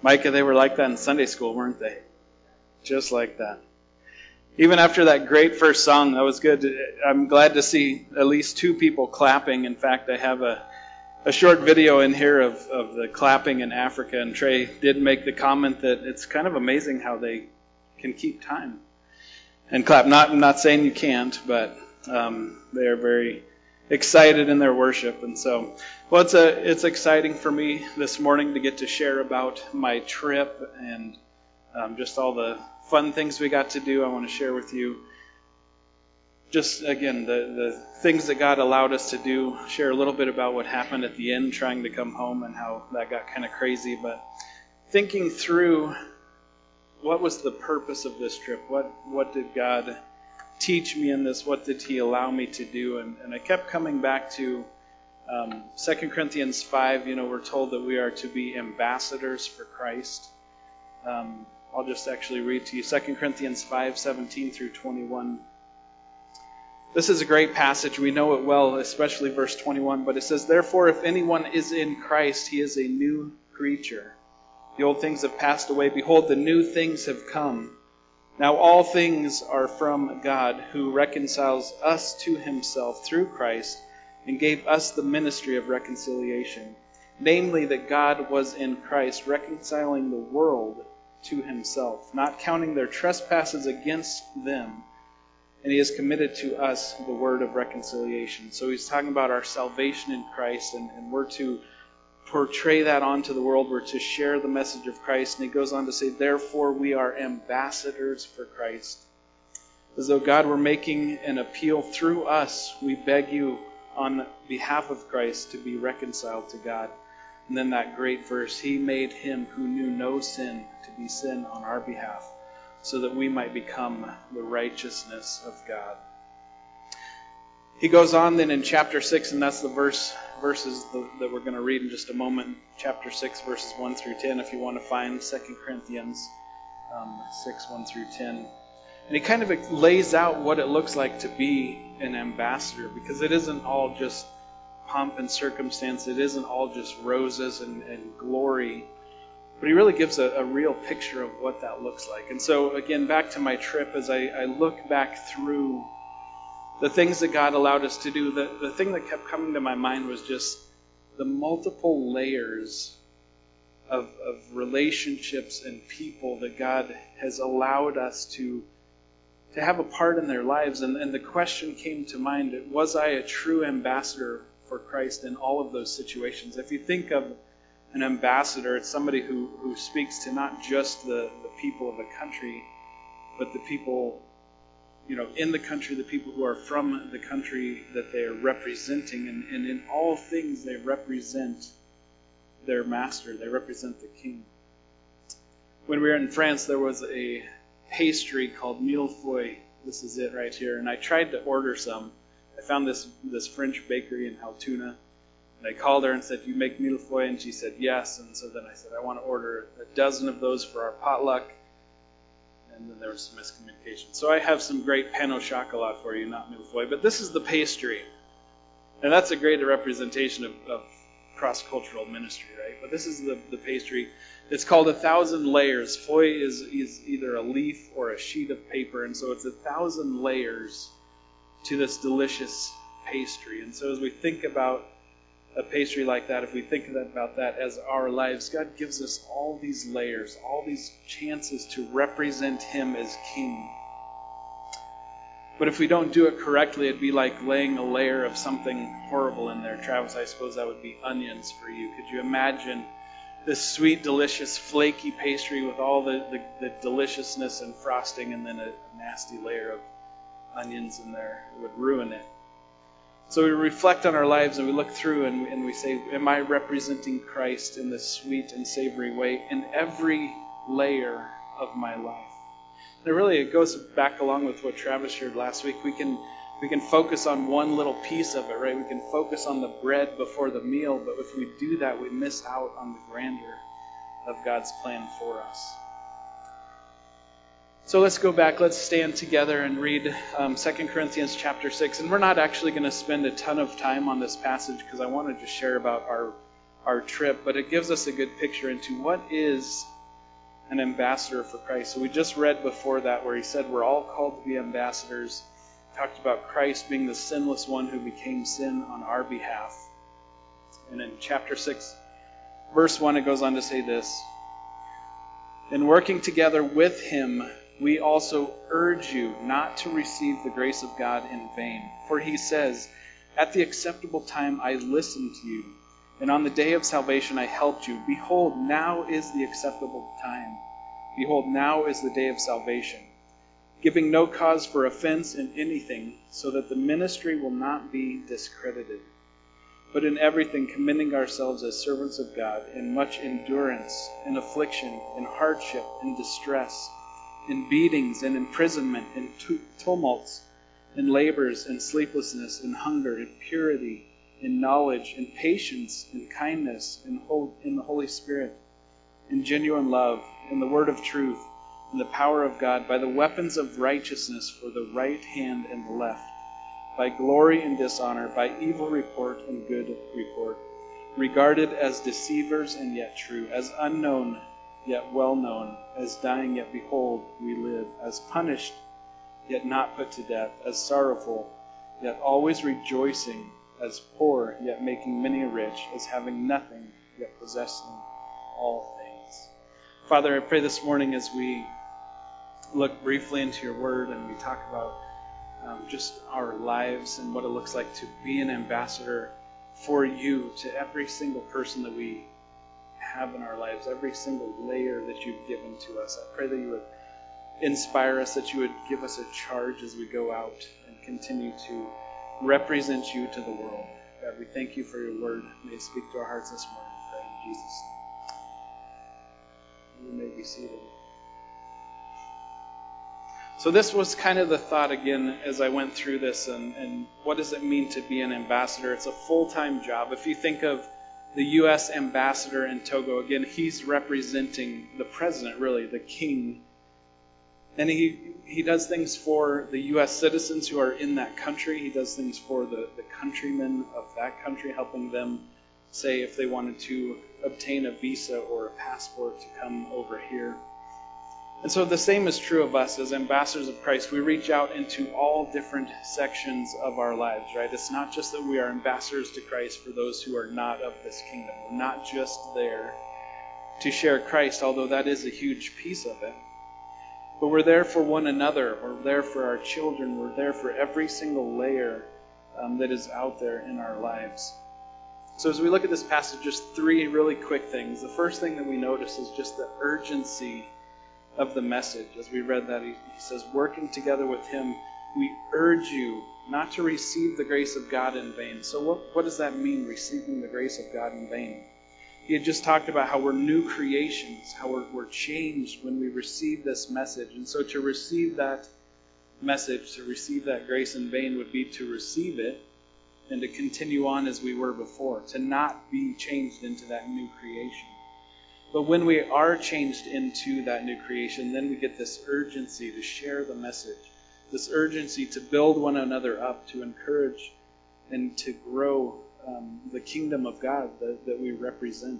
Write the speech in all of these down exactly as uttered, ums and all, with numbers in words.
Micah, they were like that in Sunday school, weren't they? Just like that. Even after that great first song, that was good. I'm glad to see at least two people clapping. In fact, I have a, a short video in here of, of the clapping in Africa, and Trey did make the comment that it's kind of amazing how they can keep time and clap. Not, I'm not saying you can't, but um, they are very excited in their worship. And so, well, it's a, it's exciting for me this morning to get to share about my trip and um, just all the fun things we got to do. I want to share with you just, again, the, the things that God allowed us to do, share a little bit about what happened at the end trying to come home and how that got kind of crazy, but thinking through what was the purpose of this trip, what what did God teach me in this, what did He allow me to do, and, and I kept coming back to um, Second Corinthians five. You know, we're told that we are to be ambassadors for Christ. Um, I'll just actually read to you Second Corinthians five, seventeen through twenty-one. This is a great passage. We know it well, especially verse twenty-one. But it says, "Therefore, if anyone is in Christ, he is a new creature. The old things have passed away. Behold, the new things have come. Now all things are from God, who reconciles us to Himself through Christ and gave us the ministry of reconciliation. Namely, that God was in Christ, reconciling the world to Himself, not counting their trespasses against them. And He has committed to us the word of reconciliation." So he's talking about our salvation in Christ, and, and we're to portray that onto the world. We're to share the message of Christ. And he goes on to say, "Therefore we are ambassadors for Christ." As though God were making an appeal through us, we beg you on behalf of Christ to be reconciled to God. And then that great verse, "He made Him who knew no sin to be sin on our behalf, so that we might become the righteousness of God." He goes on then in chapter six, and that's the verse verses that we're going to read in just a moment. Chapter six, verses one through ten, if you want to find Second Corinthians um, six, one through ten. And he kind of lays out what it looks like to be an ambassador, because it isn't all just pomp and circumstance. It isn't all just roses and, and glory. But he really gives a, a real picture of what that looks like. And so, again, back to my trip, as I, I look back through the things that God allowed us to do, the, the thing that kept coming to my mind was just the multiple layers of, of relationships and people that God has allowed us to, to have a part in their lives. And, and the question came to mind, was I a true ambassador for Christ in all of those situations? If you think of an ambassador, it's somebody who, who speaks to not just the, the people of a country, but the people, you know, in the country, the people who are from the country that they are representing. And, and in all things, they represent their master. They represent the king. When we were in France, there was a pastry called millefeuille. This is it right here. And I tried to order some. I found this, this French bakery in Altoona. And I called her and said, "Do you make millefeuille?" And she said, "Yes." And so then I said, "I want to order a dozen of those for our potluck." And then there was some miscommunication. So I have some great pain au chocolat for you, not millefeuille. But this is the pastry. And that's a great representation of, of cross-cultural ministry, right? But this is the, the pastry. It's called A Thousand Layers. Feuille is, is either a leaf or a sheet of paper. And so it's a thousand layers to this delicious pastry. And so as we think about a pastry like that, if we think about that as our lives, God gives us all these layers, all these chances to represent Him as King. But if we don't do it correctly, it'd be like laying a layer of something horrible in there. Travis, I suppose that would be onions for you. Could you imagine this sweet, delicious, flaky pastry with all the, the, the deliciousness and frosting, and then a, a nasty layer of onions in there? It would ruin it. So we reflect on our lives and we look through and, and we say, am I representing Christ in this sweet and savory way in every layer of my life? And really, it goes back along with what Travis shared last week. We can we can focus on one little piece of it, right? We can focus on the bread before the meal, but if we do that, we miss out on the grandeur of God's plan for us. So let's go back. Let's stand together and read um, Second Corinthians chapter six. And we're not actually going to spend a ton of time on this passage because I want to just share about our, our trip. But it gives us a good picture into what is an ambassador for Christ. So we just read before that where he said we're all called to be ambassadors. Talked about Christ being the sinless one who became sin on our behalf. And in chapter six, verse one, it goes on to say this: in working together with him, we also urge you not to receive the grace of God in vain. For he says, at the acceptable time I listened to you, and on the day of salvation I helped you. Behold, now is the acceptable time. Behold, now is the day of salvation. Giving no cause for offense in anything, so that the ministry will not be discredited. But in everything commending ourselves as servants of God, in much endurance, in affliction, in hardship, in distress, in beatings, in imprisonment, in tumults, in labors, in sleeplessness, in hunger, in purity, in knowledge, in patience, in kindness, in, whole, in the Holy Spirit, in genuine love, in the word of truth, in the power of God, by the weapons of righteousness for the right hand and the left, by glory and dishonor, by evil report and good report, regarded as deceivers and yet true, as unknown yet well known, as dying yet behold we live, as punished yet not put to death, as sorrowful yet always rejoicing, as poor yet making many rich, as having nothing yet possessing all things. Father, I pray this morning as we look briefly into your word and we talk about Um, just our lives and what it looks like to be an ambassador for you to every single person that we have in our lives, every single layer that you've given to us. I pray that you would inspire us, that you would give us a charge as we go out and continue to represent you to the world. God, we thank you for your word. May it speak to our hearts this morning. I pray in Jesus' name. You may be seated. So this was kind of the thought again as I went through this, and, and what does it mean to be an ambassador? It's a full-time job. If you think of the U S ambassador in Togo, again, he's representing the president, really, the king. And he, he does things for the U S citizens who are in that country. He does things for the, the countrymen of that country, helping them, say, if they wanted to obtain a visa or a passport to come over here. And so the same is true of us as ambassadors of Christ. We reach out into all different sections of our lives, right? It's not just that we are ambassadors to Christ for those who are not of this kingdom. We're not just there to share Christ, although that is a huge piece of it. But we're there for one another. We're there for our children. We're there for every single layer um, that is out there in our lives. So as we look at this passage, just three really quick things. The first thing that we notice is just the urgency of the message. As we read that, he, he says, working together with him, we urge you not to receive the grace of God in vain. So what, what does that mean, receiving the grace of God in vain? He had just talked about how we're new creations, how we're, we're changed when we receive this message. And so to receive that message, to receive that grace in vain would be to receive it and to continue on as we were before, to not be changed into that new creation. But when we are changed into that new creation, then we get this urgency to share the message, this urgency to build one another up, to encourage and to grow um, the kingdom of God that, that we represent.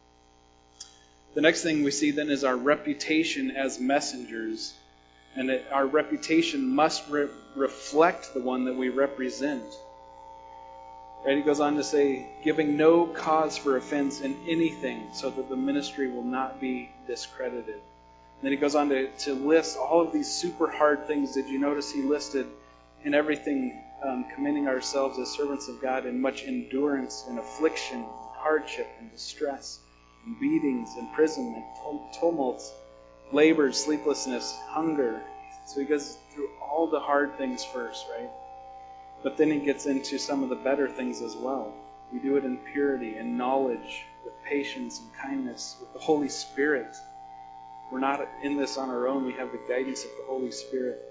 The next thing we see then is our reputation as messengers. And it, our reputation must re- reflect the one that we represent. Right? He goes on to say, giving no cause for offense in anything, so that the ministry will not be discredited. And then he goes on to, to list all of these super hard things. Did you notice he listed in everything, um, commending ourselves as servants of God in much endurance and affliction, hardship and distress, and beatings, imprisonment, tumults, labors, sleeplessness, hunger. So he goes through all the hard things first, right? But then he gets into some of the better things as well. We do it in purity and knowledge, with patience and kindness, with the Holy Spirit. We're not in this on our own. We have the guidance of the Holy Spirit.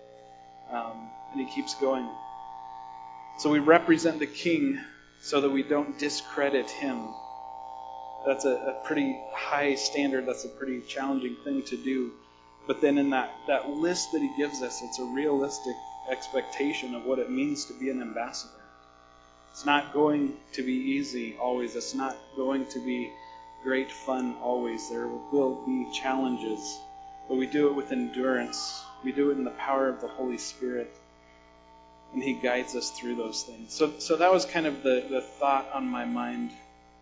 Um, and he keeps going. So we represent the King so that we don't discredit him. That's a, a pretty high standard. That's a pretty challenging thing to do. But then in that, that list that he gives us, it's a realistic expectation of what it means to be an ambassador. It's not going to be easy always. It's not going to be great fun always. There will be challenges, but we do it with endurance. We do it in the power of the Holy Spirit, and He guides us through those things. So, so that was kind of the, the thought on my mind,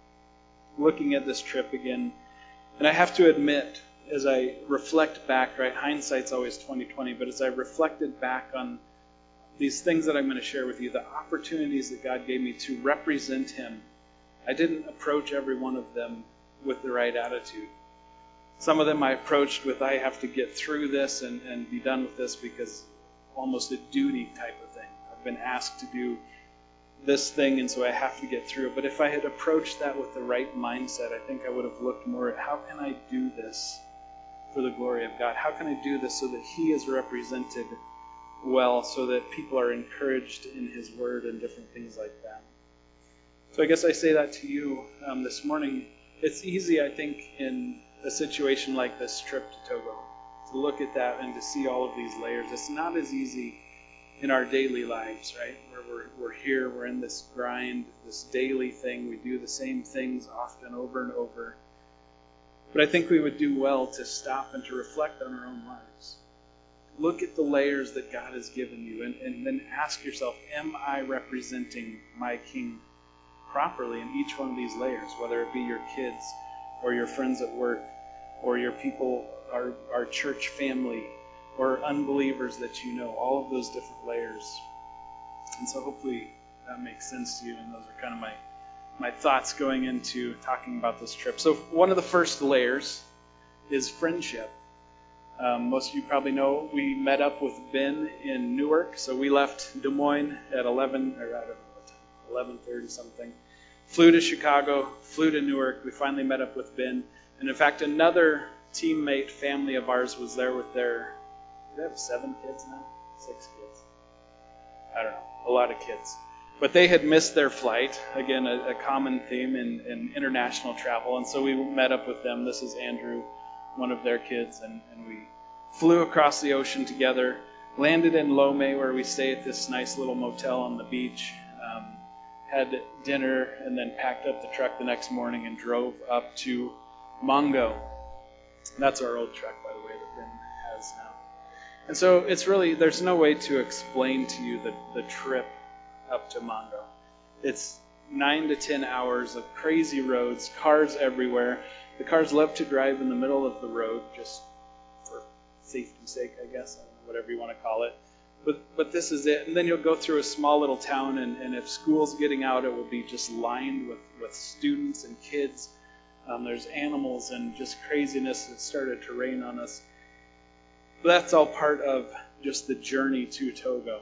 looking at this trip again. And I have to admit, as I reflect back, right, hindsight's always twenty twenty, but as I reflected back on these things that I'm going to share with you, the opportunities that God gave me to represent Him, I didn't approach every one of them with the right attitude. Some of them I approached with, I have to get through this and, and be done with this because almost a duty type of thing. I've been asked to do this thing, and so I have to get through it. But if I had approached that with the right mindset, I think I would have looked more at how can I do this for the glory of God? How can I do this so that He is represented well, so that people are encouraged in His Word and different things like that? So I guess I say that to you um, this morning. It's easy, I think, in a situation like this trip to Togo, to look at that and to see all of these layers. It's not as easy in our daily lives, right? Where we're, we're here, we're in this grind, this daily thing. We do the same things often over and over. But I think we would do well to stop and to reflect on our own lives. Look at the layers that God has given you, and, and then ask yourself, am I representing my King properly in each one of these layers, whether it be your kids or your friends at work or your people, our, our church family, or unbelievers that you know, all of those different layers. And so hopefully that makes sense to you, and those are kind of my, my thoughts going into talking about this trip. So one of the first layers is friendship. Um, most of you probably know we met up with Ben in Newark. So we left Des Moines at eleven, or I don't know what time, eleven thirty something. Flew to Chicago, flew to Newark. We finally met up with Ben. And in fact, another teammate family of ours was there with their, do they have seven kids now? Six kids. I don't know, a lot of kids. But they had missed their flight. Again, a, a common theme in, in international travel. And so we met up with them. This is Andrew, one of their kids, and, and we flew across the ocean together, landed in Lomé, where we stay at this nice little motel on the beach, um, had dinner, and then packed up the truck the next morning and drove up to Mongo. That's our old truck, by the way, that Ben has now. And so it's really, there's no way to explain to you the, the trip up to Mongo. It's nine to ten hours of crazy roads, cars everywhere. The cars love to drive in the middle of the road, just for safety's sake, I guess, I don't know, whatever you want to call it. But but this is it. And then you'll go through a small little town, and, and if school's getting out, it will be just lined with, with students and kids. Um, there's animals and just craziness that started to rain on us. But that's all part of just the journey to Togo.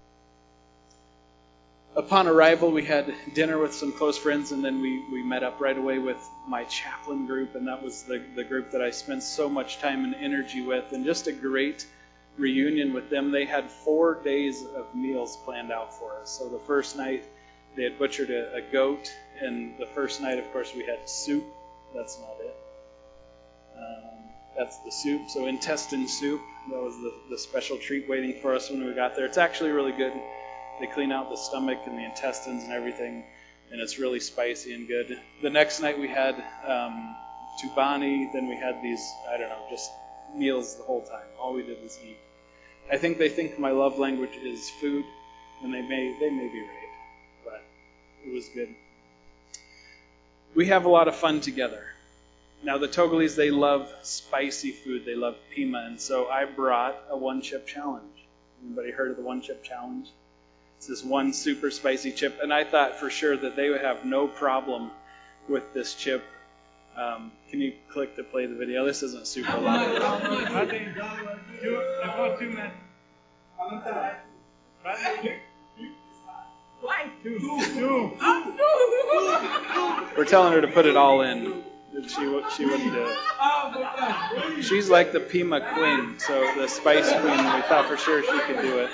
Upon arrival, we had dinner with some close friends, and then we, we met up right away with my chaplain group, and that was the, the group that I spent so much time and energy with, and just a great reunion with them. They had four days of meals planned out for us. So the first night, they had butchered a, a goat, and the first night, of course, we had soup. That's not it. Um, that's the soup. So intestine soup. That was the, the special treat waiting for us when we got there. It's actually really good. They clean out the stomach and the intestines and everything, and it's really spicy and good. The next night we had um, tubani, then we had these, I don't know, just meals the whole time. All we did was eat. I think they think my love language is food, and they may they may be right, but it was good. We have a lot of fun together. Now the Togolese, they love spicy food. They love pima, and so I brought a one-chip challenge. Anybody heard of the one-chip challenge? It's this one super spicy chip, and I thought for sure that they would have no problem with this chip. Um, can you click to play the video? This isn't super loud. We're telling her to put it all in. She, she wouldn't do it. She's like the Pima queen, so the spice queen, and we thought for sure she could do it.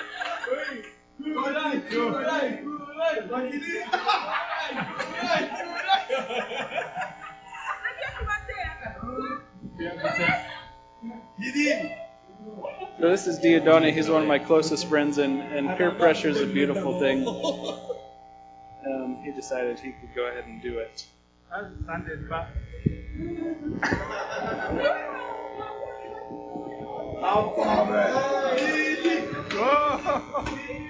So this is Diodone. He's one of my closest friends, and, and peer pressure is a beautiful thing. Um, he decided he could go ahead and do it. How far back? Oh,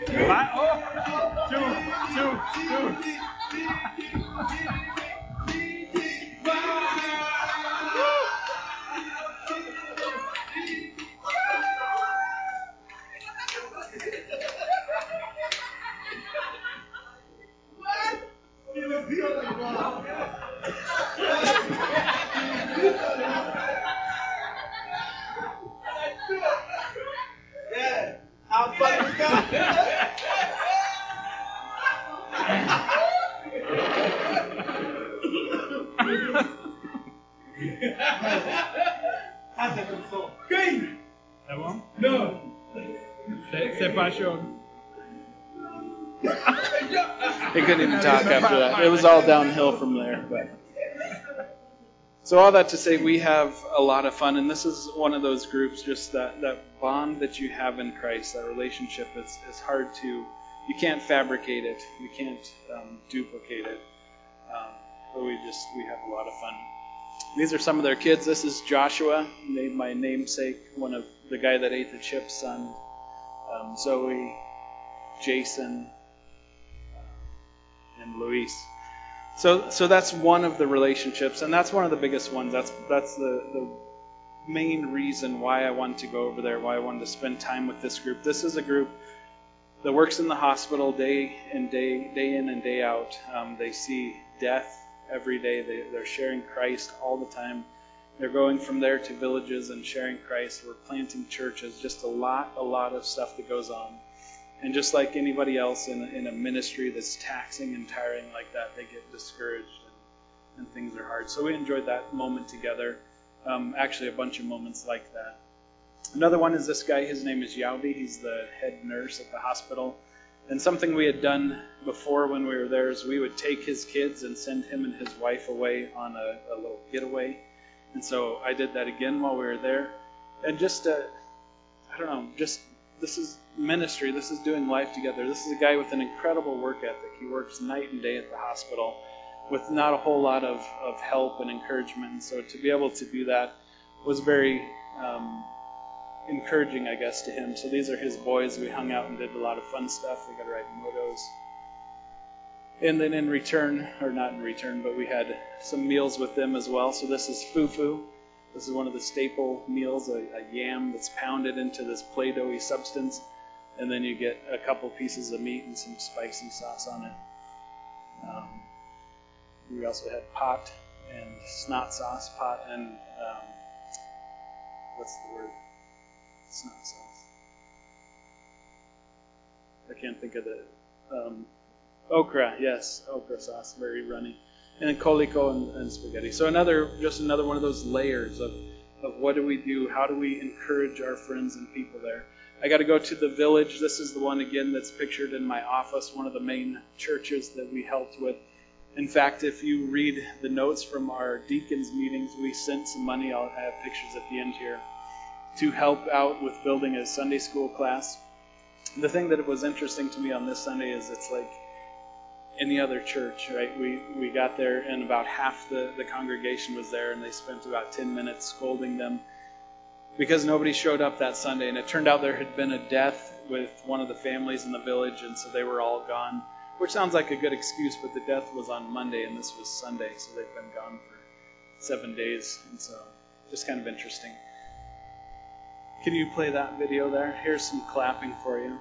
two, two, two. Yeah. How far we go? That one? No. C'est, c'est pas chaud. He couldn't even talk after that. It was all downhill from there. But. So all that to say, we have a lot of fun, and this is one of those groups, just that, that bond that you have in Christ, that relationship is, is hard to, you can't fabricate it, you can't um, duplicate it, um, but we just, we have a lot of fun. These are some of their kids. This is Joshua, my namesake, one of the guy that ate the chips, son, um, Zoe, Jason, uh, and Luis. So, so that's one of the relationships, and that's one of the biggest ones. That's that's the, the main reason why I wanted to go over there, why I wanted to spend time with this group. This is a group that works in the hospital day in day day in and day out. Um, they see death every day. They, they're sharing Christ all the time. They're going from there to villages and sharing Christ. We're planting churches. Just a lot, a lot of stuff that goes on. And just like anybody else in, in a ministry that's taxing and tiring like that, they get discouraged and, and things are hard. So we enjoyed that moment together. Um, actually, a bunch of moments like that. Another one is this guy. His name is Yaudi. He's the head nurse at the hospital. And something we had done before when we were there is we would take his kids and send him and his wife away on a, a little getaway. And so I did that again while we were there. And just, uh, I don't know, just... This is ministry. This is doing life together. This is a guy with an incredible work ethic. He works night and day at the hospital with not a whole lot of, of help and encouragement. And so to be able to do that was very um, encouraging, I guess, to him. So these are his boys. We hung out and did a lot of fun stuff. We got to ride motos. And then in return, or not in return, but we had some meals with them as well. So this is fufu. This is one of the staple meals, a, a yam that's pounded into this Play-Doh-y substance, and then you get a couple pieces of meat and some spicy sauce on it. Um, we also had pot and snot sauce, pot and, um, what's the word? Snot sauce. I can't think of the, um, okra, yes, okra sauce, very runny. And then colico and, and spaghetti. So another, just another one of those layers of, of what do we do? How do we encourage our friends and people there? I got to go to the village. This is the one, again, that's pictured in my office, one of the main churches that we helped with. In fact, if you read the notes from our deacons meetings, we sent some money, I'll have pictures at the end here, to help out with building a Sunday school class. The thing that was interesting to me on this Sunday is it's like, any other church, right? We we got there and about half the, the congregation was there, and they spent about ten minutes scolding them because nobody showed up that Sunday. And it turned out there had been a death with one of the families in the village, and so they were all gone, which sounds like a good excuse, but the death was on Monday and this was Sunday, so they've been gone for seven days. And so just kind of interesting. Can you play that video there? Here's some clapping for you.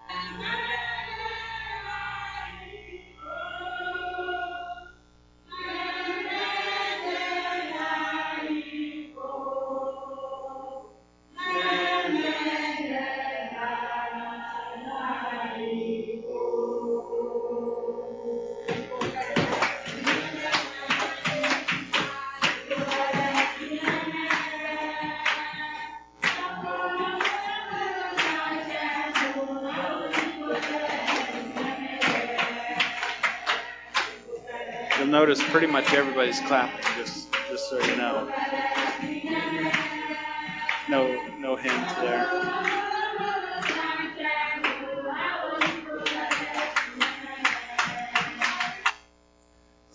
You'll notice pretty much everybody's clapping, just just so you know. No no hint there.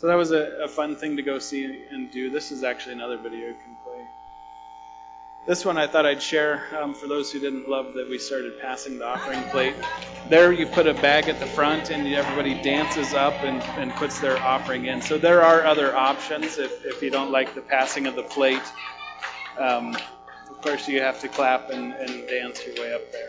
So that was a, a fun thing to go see and do. This is actually another video you can play. This one I thought I'd share um, for those who didn't love that we started passing the offering plate. There you put a bag at the front and everybody dances up and, and puts their offering in. So there are other options if, if you don't like the passing of the plate. Um, of course you have to clap and, and dance your way up there.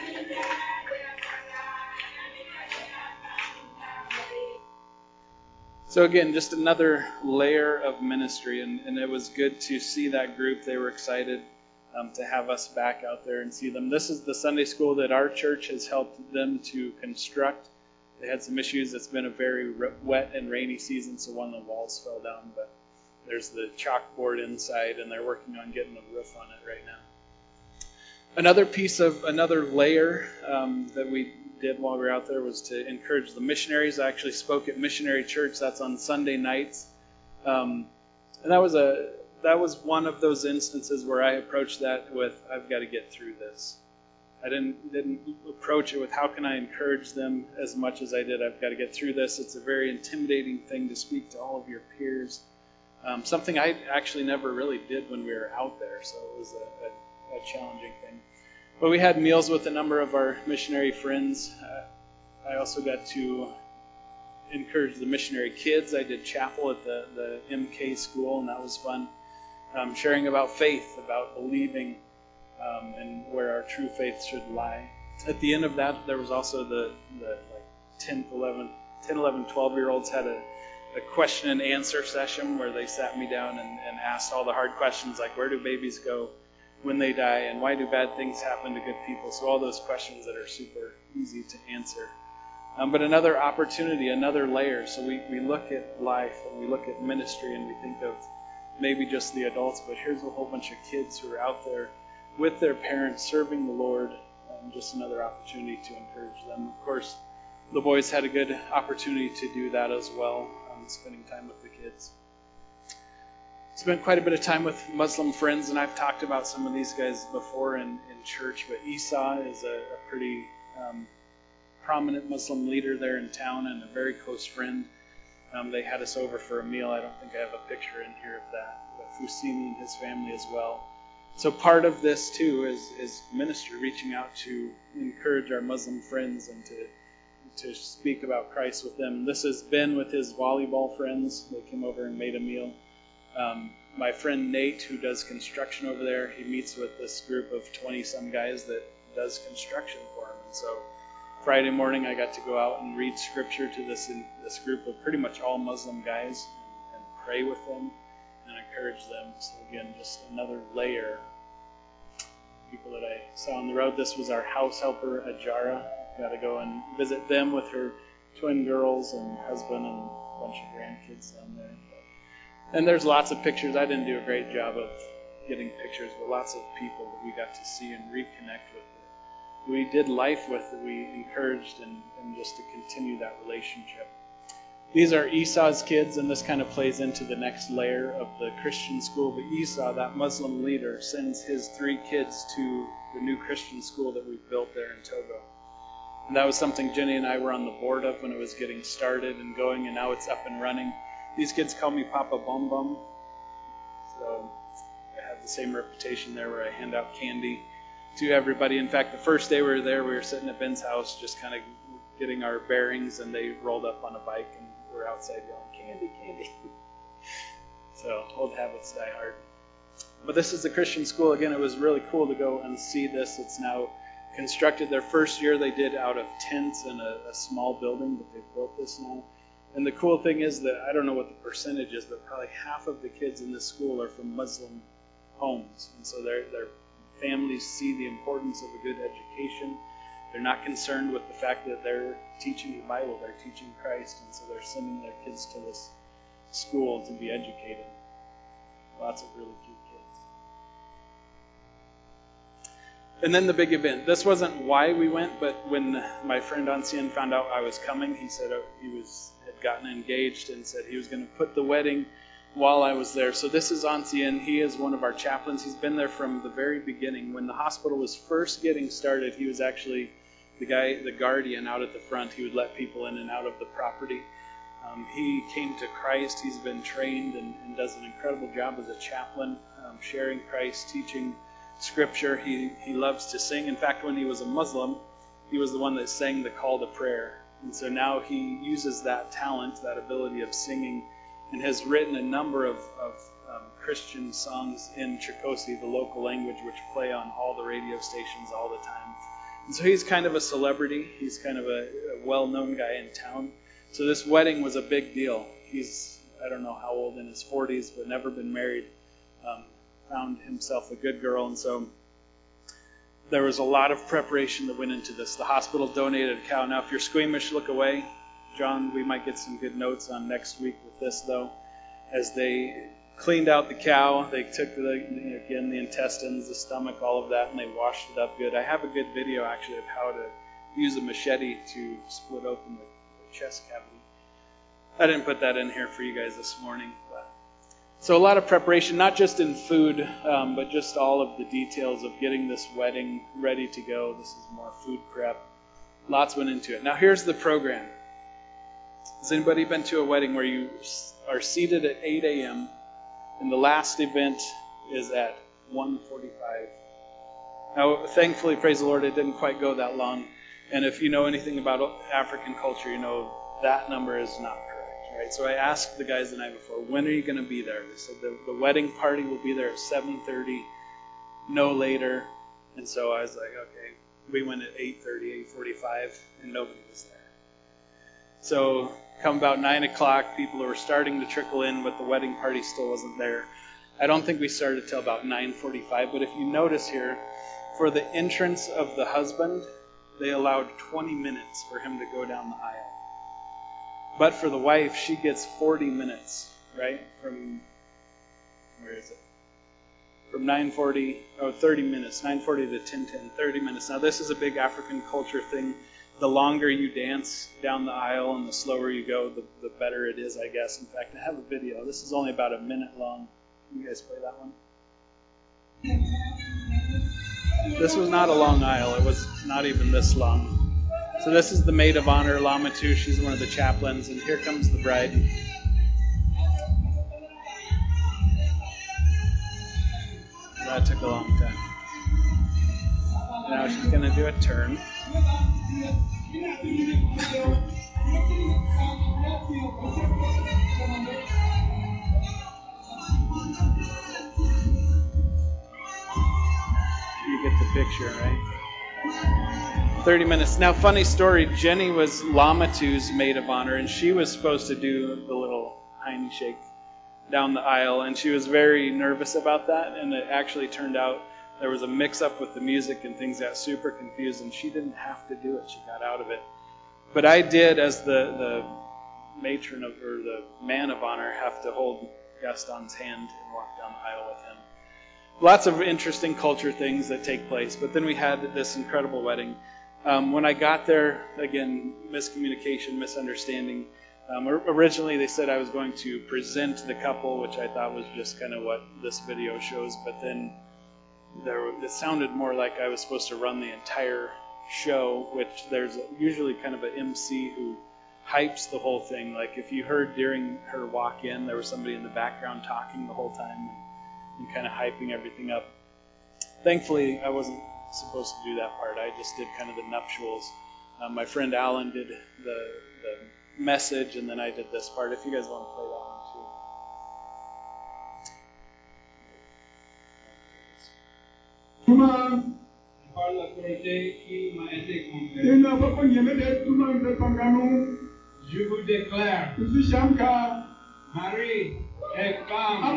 So again, just another layer of ministry, and, and it was good to see that group. They were excited um, to have us back out there and see them. This is the Sunday school that our church has helped them to construct. They had some issues. It's been a very wet and rainy season, so one of the walls fell down, but there's the chalkboard inside, and they're working on getting the roof on it right now. Another piece of, another layer um, that we did while we were out there was to encourage the missionaries. I actually spoke at Missionary Church. That's on Sunday nights. Um, and that was a that was one of those instances where I approached that with, I've got to get through this. I didn't didn't approach it with, how can I encourage them as much as I did? I've got to get through this. It's a very intimidating thing to speak to all of your peers. Um, something I actually never really did when we were out there, so it was a, a, a challenging thing. But we had meals with a number of our missionary friends. Uh, I also got to encourage the missionary kids. I did chapel at the, the M K school, and that was fun. Um, sharing about faith, about believing, um, and where our true faith should lie. At the end of that, there was also the, the like ten, eleven, ten, eleven, twelve-year-olds had a, a question and answer session where they sat me down and, and asked all the hard questions, like where do babies go when they die, and why do bad things happen to good people? So all those questions that are super easy to answer. Um, but another opportunity, another layer. So we, we look at life and we look at ministry and we think of maybe just the adults, but here's a whole bunch of kids who are out there with their parents serving the Lord, and just another opportunity to encourage them. Of course, the boys had a good opportunity to do that as well, um, spending time with the kids. Spent quite a bit of time with Muslim friends, and I've talked about some of these guys before in, in church, but Esau is a, a pretty um, prominent Muslim leader there in town and a very close friend. Um, they had us over for a meal. I don't think I have a picture in here of that, but Fusini and his family as well. So part of this, too, is, is ministry, reaching out to encourage our Muslim friends and to to speak about Christ with them. This has been with his volleyball friends. They came over and made a meal. Um, my friend Nate, who does construction over there, he meets with this group of twenty-some guys that does construction for him. And so Friday morning I got to go out and read scripture to this in, this group of pretty much all Muslim guys and, and pray with them and encourage them. So again, just another layer. People that I saw on the road. This was our house helper, Ajara. Got to go and visit them with her twin girls and husband and a bunch of grandkids down there. And there's lots of pictures. I didn't do a great job of getting pictures, but lots of people that we got to see and reconnect with. That we did life with, that we encouraged, and, and just to continue that relationship. These are Esau's kids, and this kind of plays into the next layer of the Christian school. But Esau, that Muslim leader, sends his three kids to the new Christian school that we've built there in Togo. And that was something Jenny and I were on the board of when it was getting started and going, and now it's up and running. These kids call me Papa Bum Bum. So I have the same reputation there where I hand out candy to everybody. In fact, the first day we were there, we were sitting at Ben's house just kind of getting our bearings, and they rolled up on a bike and we're outside yelling, candy, candy. So old habits die hard. But this is the Christian school. Again, it was really cool to go and see this. It's now constructed. Their first year they did out of tents in a, a small building, but they've built this now. And the cool thing is that, I don't know what the percentage is, but probably half of the kids in this school are from Muslim homes. And so their their families see the importance of a good education. They're not concerned with the fact that they're teaching the Bible, they're teaching Christ, and so they're sending their kids to this school to be educated. Lots of really cute kids. And then the big event. This wasn't why we went, but when my friend Ancien found out I was coming, he said he was had gotten engaged and said he was going to put the wedding while I was there. So this is Ancien. He is one of our chaplains. He's been there from the very beginning. When the hospital was first getting started, he was actually the guy, the guardian out at the front. He would let people in and out of the property. Um, he came to Christ. He's been trained and, and does an incredible job as a chaplain, um, sharing Christ, teaching Scripture. He, he loves to sing. In fact, when he was a Muslim, he was the one that sang the call to prayer. And so now he uses that talent, that ability of singing, and has written a number of, of um, Christian songs in Chikosi, the local language, which play on all the radio stations all the time. And so he's kind of a celebrity. He's kind of a, a well-known guy in town. So this wedding was a big deal. He's, I don't know how old, in his forties, but never been married. Um, found himself a good girl, and so there was a lot of preparation that went into this. The hospital donated a cow. Now, if you're squeamish, look away. John, we might get some good notes on next week with this, though. As they cleaned out the cow, they took, the, again, the intestines, the stomach, all of that, and they washed it up good. I have a good video, actually, of how to use a machete to split open the chest cavity. I didn't put that in here for you guys this morning. But. So a lot of preparation, not just in food, um, but just all of the details of getting this wedding ready to go. This is more food prep. Lots went into it. Now here's the program. Has anybody been to a wedding where you are seated at eight a.m. and the last event is at one forty-five? Now, thankfully, praise the Lord, it didn't quite go that long. And if you know anything about African culture, you know that number is not correct, right? So I asked the guys the night before, when are you going to be there? They said the, the wedding party will be there at seven thirty, no later. And so I was like, okay. We went at eight thirty, eight forty-five, and nobody was there. So come about nine o'clock, people were starting to trickle in, but the wedding party still wasn't there. I don't think we started till about nine forty-five, but if you notice here, for the entrance of the husband, they allowed twenty minutes for him to go down the aisle. But for the wife, she gets forty minutes, right? From, where is it? From nine forty, oh, thirty minutes, nine forty to ten ten, thirty minutes. Now this is a big African culture thing. The longer you dance down the aisle and the slower you go, the, the better it is, I guess. In fact, I have a video. This is only about a minute long. Can you guys play that one? This was not a long aisle. It was not even this long. So this is the maid of honor, Lamatu. She's one of the chaplains. And here comes the bride. That took a long time. Now she's going to do a turn. You get the picture, right? thirty minutes. Now, funny story, Jenny was Lamatu's maid of honor, and she was supposed to do the little hiney shake down the aisle, and she was very nervous about that, and it actually turned out there was a mix-up with the music, and things got super confused, and she didn't have to do it. She got out of it. But I did, as the, the matron of, or the man of honor, have to hold Gaston's hand and walk down the aisle with him. Lots of interesting culture things that take place. But then we had this incredible wedding. Um, when I got there, again, miscommunication, misunderstanding. Um, originally, they said I was going to present the couple, which I thought was just kind of what this video shows. But then there, it sounded more like I was supposed to run the entire show, which there's usually kind of an M C who hypes the whole thing. Like if you heard during her walk in, there was somebody in the background talking the whole time and, and kind of hyping everything up. Thankfully, I wasn't supposed to do that part. I just did kind of the nuptials. Um, my friend Alan did the, the message, and then I did this part. If you guys want to play that one too. Tuma parla proté qui m'a été confié. Je vous déclare, Marie est femme.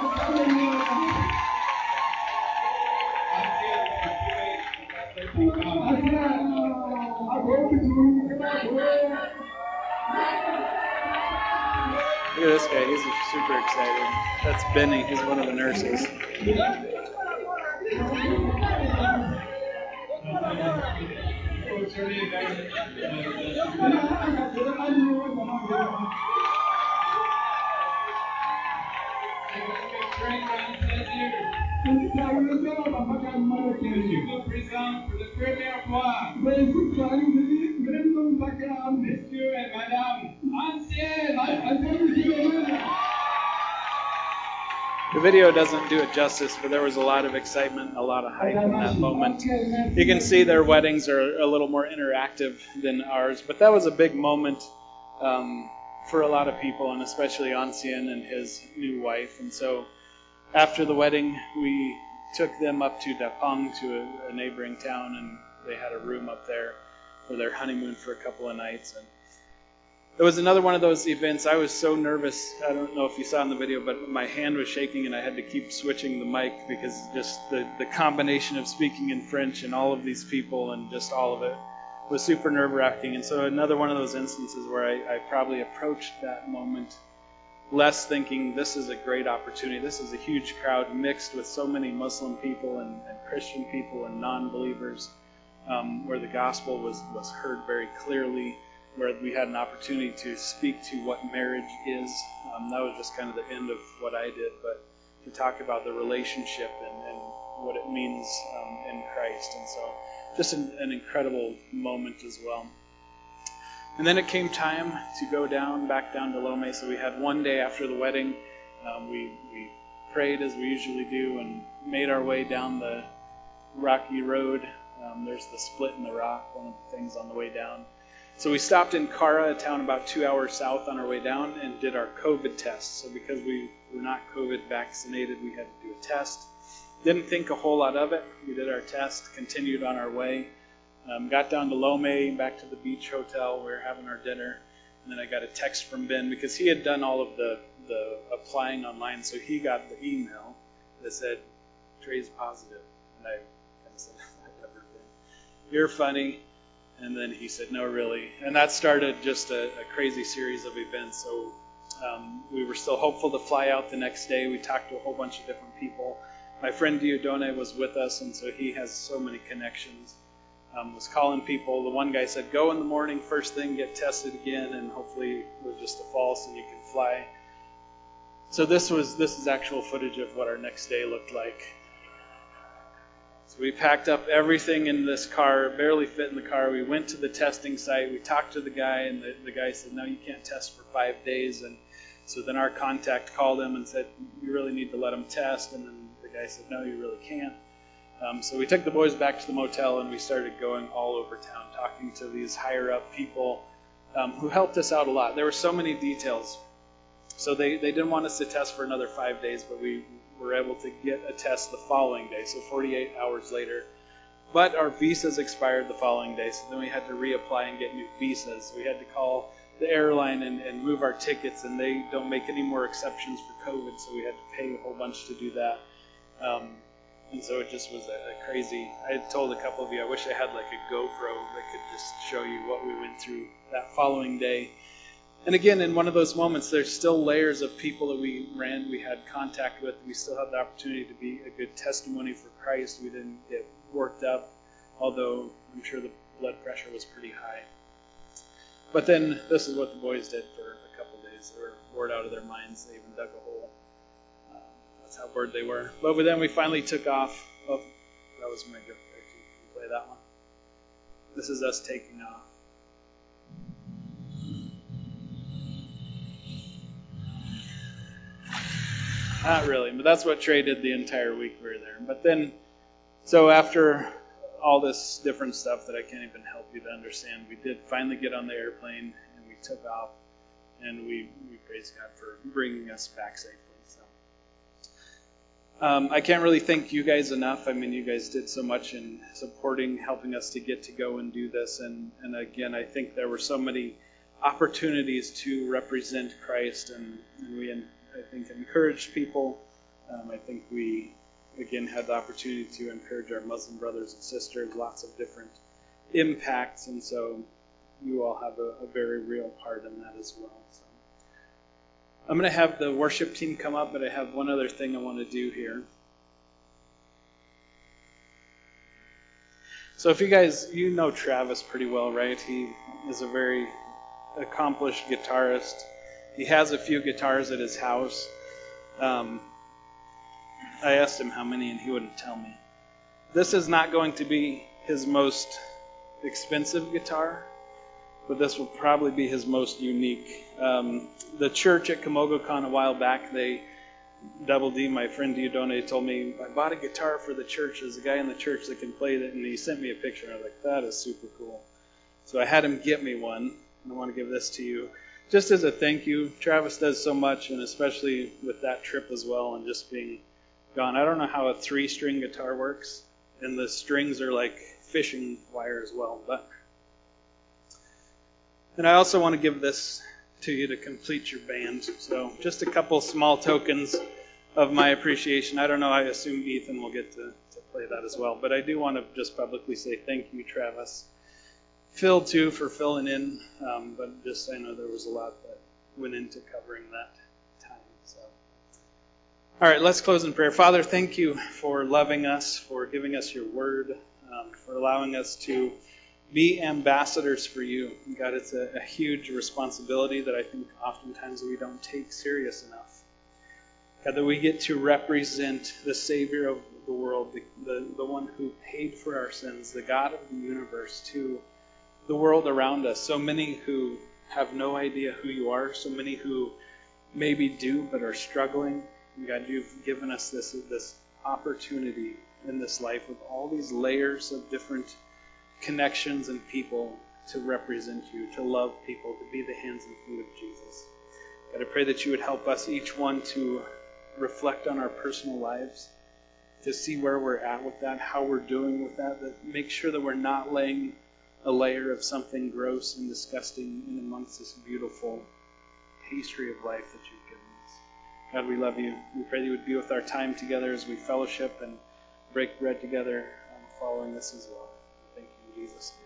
Look at this guy. He's super excited. That's Benny. He's one of the nurses. Messieurs et madame, anciennes The video doesn't do it justice, but there was a lot of excitement, a lot of hype in that moment. You can see their weddings are a little more interactive than ours, but that was a big moment um, for a lot of people, and especially Ancien and his new wife. And so after the wedding, we took them up to Dapong, to a, a neighboring town, and they had a room up there for their honeymoon for a couple of nights. And it was another one of those events. I was so nervous. I don't know if you saw in the video, but my hand was shaking and I had to keep switching the mic because just the, the combination of speaking in French and all of these people and just all of it was super nerve-wracking. And so another one of those instances where I, I probably approached that moment less thinking, this is a great opportunity. This is a huge crowd mixed with so many Muslim people and, and Christian people and non-believers, um, where the gospel was, was heard very clearly, where we had an opportunity to speak to what marriage is. Um, that was just kind of the end of what I did, but to talk about the relationship and, and what it means um, in Christ. And so just an, an incredible moment as well. And then it came time to go down, back down to Lome. So we had one day after the wedding. Um, we, we prayed as we usually do and made our way down the rocky road. Um, there's the split in the rock, one of the things on the way down. So we stopped in Cara, a town about two hours south, on our way down and did our COVID test. So because we were not COVID vaccinated, we had to do a test. Didn't think a whole lot of it. We did our test, continued on our way. Um, got down to Lome, back to the beach hotel. We were having our dinner. And then I got a text from Ben because he had done all of the, the applying online. So he got the email that said, Trey's positive. And I kind of said, I've never been. You're funny. And then he said, no, really. And that started just a, a crazy series of events. So um, we were still hopeful to fly out the next day. We talked to a whole bunch of different people. My friend Diodone was with us, and so he has so many connections. Um, was calling people. The one guy said, go in the morning, first thing, get tested again, and hopefully it was just a false and you can fly. So this was this is actual footage of what our next day looked like. So we packed up everything in this car, barely fit in the car. We went to the testing site. We talked to the guy, and the, the guy said, no, you can't test for five days. And so then our contact called him and said, you really need to let him test. And then the guy said, no, you really can't. Um, so we took the boys back to the motel, and we started going all over town, talking to these higher-up people um, who helped us out a lot. There were so many details. So they, they didn't want us to test for another five days, but we were able to get a test the following day, so forty-eight hours later. But our visas expired the following day, so then we had to reapply and get new visas. We had to call the airline and, and move our tickets, and they don't make any more exceptions for COVID, so we had to pay a whole bunch to do that. Um, And so it just was a, a crazy, I had told a couple of you, I wish I had like a GoPro that could just show you what we went through that following day. And again, in one of those moments, there's still layers of people that we ran, we had contact with. We still had the opportunity to be a good testimony for Christ. We didn't get worked up, although I'm sure the blood pressure was pretty high. But then this is what the boys did for a couple of days. They were bored out of their minds. They even dug a hole. That's how bored they were. But then we finally took off. Oh, that was my joke there too. Can you play that one? This is us taking off. Not really, but that's what Trey did the entire week we were there. But then, so after all this different stuff that I can't even help you to understand, we did finally get on the airplane and we took off, and we, we praise God for bringing us back safely. So. Um, I can't really thank you guys enough. I mean, you guys did so much in supporting, helping us to get to go and do this. And, and again, I think there were so many opportunities to represent Christ, and, and we, I think, encouraged people. Um, I think we, again, had the opportunity to encourage our Muslim brothers and sisters, lots of different impacts. And so you all have a, a very real part in that as well. So. I'm going to have the worship team come up, but I have one other thing I want to do here. So if you guys, you know Travis pretty well, right? He is a very accomplished guitarist. He has a few guitars at his house. Um, I asked him how many, and he wouldn't tell me. This is not going to be his most expensive guitar, but this will probably be his most unique. Um, the church at Kamogokon a while back, they Double D, my friend Diodone, told me, I bought a guitar for the church. There's a guy in the church that can play it, and he sent me a picture. I was like, that is super cool. So I had him get me one, and I want to give this to you. Just as a thank you. Travis does so much, and especially with that trip as well, and just being gone. I don't know how a three-string guitar works, and the strings are like fishing wire as well. But and I also want to give this to you to complete your band. So just a couple small tokens of my appreciation. I don't know, I assume Ethan will get to, to play that as well. But I do want to just publicly say thank you, Travis. Phil, too, for filling in. Um, but just I know there was a lot that went into covering that time. So, all right, let's close in prayer. Father, thank you for loving us, for giving us your word, um, for allowing us to be ambassadors for you. God, it's a, a huge responsibility that I think oftentimes we don't take serious enough. God, that we get to represent the Savior of the world, the, the, the one who paid for our sins, the God of the universe, to the world around us. So many who have no idea who you are, so many who maybe do but are struggling. And God, you've given us this, this opportunity in this life with all these layers of different connections and people to represent you, to love people, to be the hands and feet of Jesus. God, I pray that you would help us, each one, to reflect on our personal lives, to see where we're at with that, how we're doing with that, that make sure that we're not laying a layer of something gross and disgusting in amongst this beautiful pastry of life that you've given us. God, we love you. We pray that you would be with our time together as we fellowship and break bread together, um, following this as well. Thank you in Jesus' name.